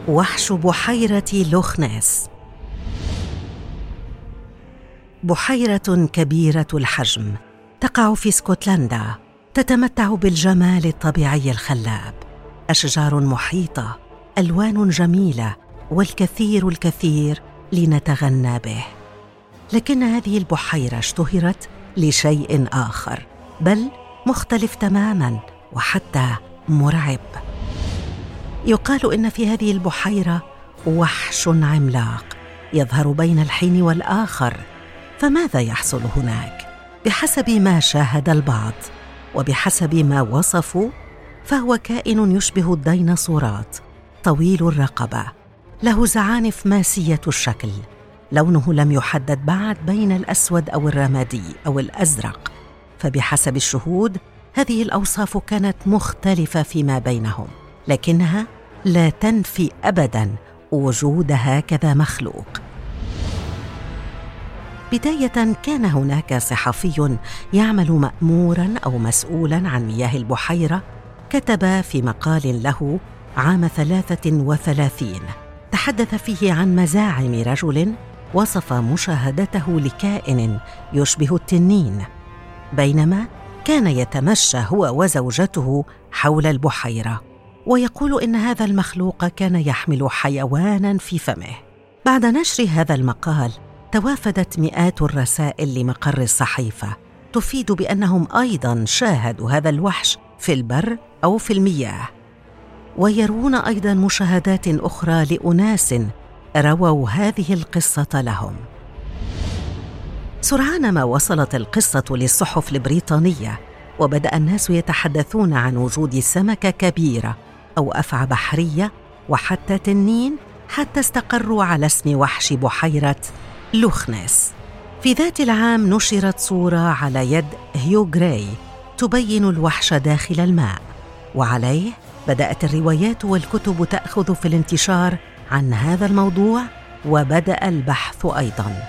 وحش بحيرة لوخ نيس. بحيرة كبيرة الحجم تقع في اسكتلندا، تتمتع بالجمال الطبيعي الخلاب، أشجار محيطة، ألوان جميلة، والكثير لنتغنى به. لكن هذه البحيرة اشتهرت لشيء آخر، بل مختلف تماماً وحتى مرعب. يقال إن في هذه البحيرة وحش عملاق يظهر بين الحين والآخر. فماذا يحصل هناك؟ بحسب ما شاهد البعض وبحسب ما وصفوا، فهو كائن يشبه الديناصورات، طويل الرقبة، له زعانف ماسية الشكل، لونه لم يحدد بعد بين الأسود أو الرمادي أو الأزرق. فبحسب الشهود هذه الأوصاف كانت مختلفة فيما بينهم، لكنها لا تنفي أبداً وجود هكذا مخلوق. بداية كان هناك صحفي يعمل مأموراً أو مسؤولاً عن مياه البحيرة، كتب في مقال له عام 33 تحدث فيه عن مزاعم رجل وصف مشاهدته لكائن يشبه التنين بينما كان يتمشى هو وزوجته حول البحيرة، ويقول إن هذا المخلوق كان يحمل حيواناً في فمه. بعد نشر هذا المقال توافدت مئات الرسائل لمقر الصحيفة تفيد بأنهم أيضاً شاهدوا هذا الوحش في البر أو في المياه، ويرون أيضاً مشاهدات أخرى لأناس رووا هذه القصة لهم. سرعان ما وصلت القصة للصحف البريطانية، وبدأ الناس يتحدثون عن وجود سمكة كبيرة أو أفعى بحرية وحتى تنين، حتى استقروا على اسم وحش بحيرة لوخ نيس. في ذات العام نشرت صورة على يد هيو غراي تبين الوحش داخل الماء، وعليه بدأت الروايات والكتب تأخذ في الانتشار عن هذا الموضوع، وبدأ البحث أيضاً.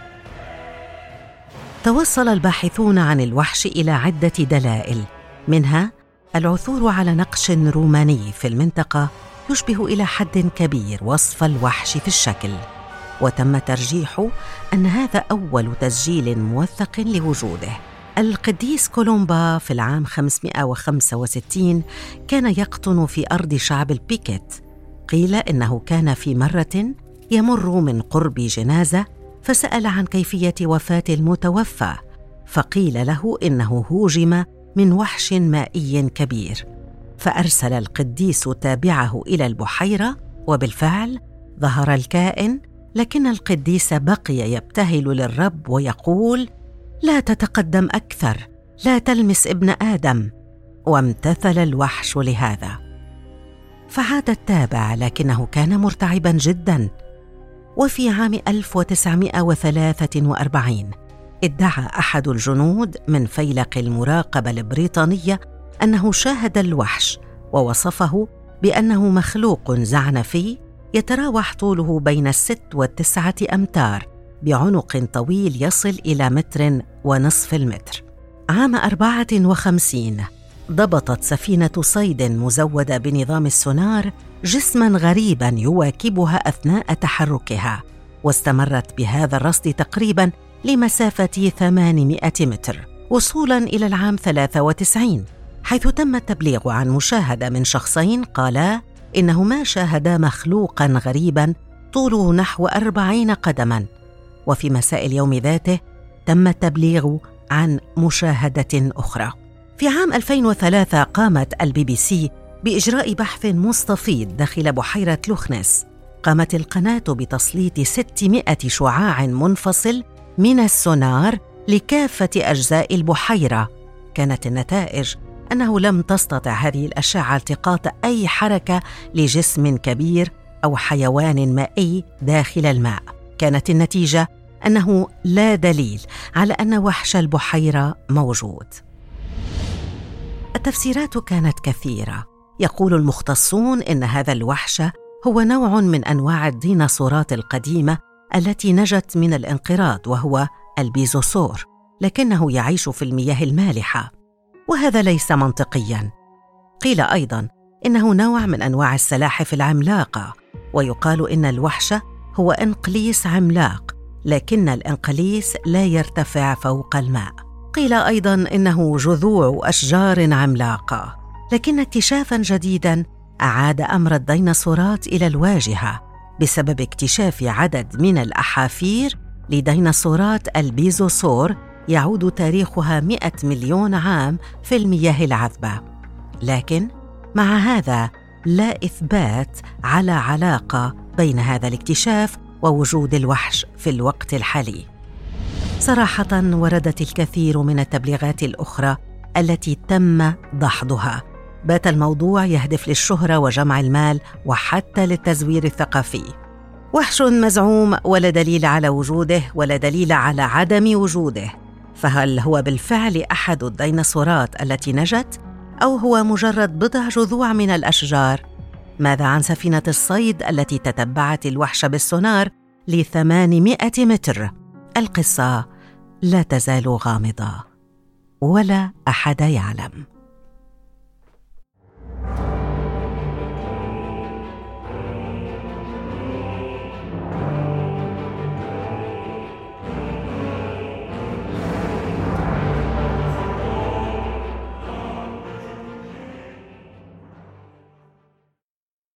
توصل الباحثون عن الوحش إلى عدة دلائل، منها العثور على نقش روماني في المنطقة يشبه إلى حد كبير وصف الوحش في الشكل، وتم ترجيح أن هذا أول تسجيل موثق لوجوده. القديس كولومبا في العام 565 كان يقطن في أرض شعب البيكيت. قيل إنه كان في مرة يمر من قرب جنازة، فسأل عن كيفية وفاة المتوفى، فقيل له إنه هوجم من وحش مائي كبير، فأرسل القديس تابعه إلى البحيرة، وبالفعل ظهر الكائن. لكن القديس بقي يبتهل للرب ويقول: لا تتقدم أكثر، لا تلمس ابن آدم. وامتثل الوحش لهذا، فعاد التابع، لكنه كان مرتعباً جداً. وفي عام 1943 ادعى أحد الجنود من فيلق المراقبة البريطانية أنه شاهد الوحش، ووصفه بأنه مخلوق زعنفي يتراوح طوله بين 6 و9 أمتار، بعنق طويل يصل إلى 1.5 متر. عام 54 ضبطت سفينة صيد مزودة بنظام السونار جسماً غريباً يواكبها أثناء تحركها، واستمرت بهذا الرصد تقريباً لمسافة 800 متر، وصولاً إلى العام 93 حيث تم التبليغ عن مشاهدة من شخصين قالا إنهما شاهدا مخلوقاً غريباً طوله نحو 40 قدماً. وفي مساء اليوم ذاته تم التبليغ عن مشاهدة أخرى. في عام 2003 قامت الBBC بإجراء بحث مستفيض داخل بحيرة لوخ نيس. قامت القناة بتسليط 600 شعاع منفصل من السونار لكافة أجزاء البحيرة. كانت النتائج أنه لم تستطع هذه الأشعة التقاط أي حركة لجسم كبير أو حيوان مائي داخل الماء. كانت النتيجة أنه لا دليل على أن وحش البحيرة موجود. التفسيرات كانت كثيرة. يقول المختصون إن هذا الوحش هو نوع من أنواع الديناصورات القديمة التي نجت من الانقراض، وهو البيزوسور، لكنه يعيش في المياه المالحة، وهذا ليس منطقياً. قيل أيضاً إنه نوع من أنواع السلاحف العملاقة، ويقال إن الوحش هو إنقليس عملاق، لكن الإنقليس لا يرتفع فوق الماء. قيل أيضاً إنه جذوع أشجار عملاقة، لكن اكتشافاً جديداً أعاد أمر الديناصورات إلى الواجهة بسبب اكتشاف عدد من الأحافير لديناصورات البيزوسور يعود تاريخها 100 مليون عام في المياه العذبة. لكن مع هذا لا إثبات على علاقة بين هذا الاكتشاف ووجود الوحش في الوقت الحالي. صراحة وردت الكثير من التبليغات الأخرى التي تم دحضها. بات الموضوع يهدف للشهرة وجمع المال وحتى للتزوير الثقافي. وحش مزعوم ولا دليل على وجوده ولا دليل على عدم وجوده، فهل هو بالفعل أحد الديناصورات التي نجت أو هو مجرد بضع جذوع من الأشجار؟ ماذا عن سفينة الصيد التي تتبعت الوحش بالسونار ل800 متر؟ القصة لا تزال غامضة ولا أحد يعلم.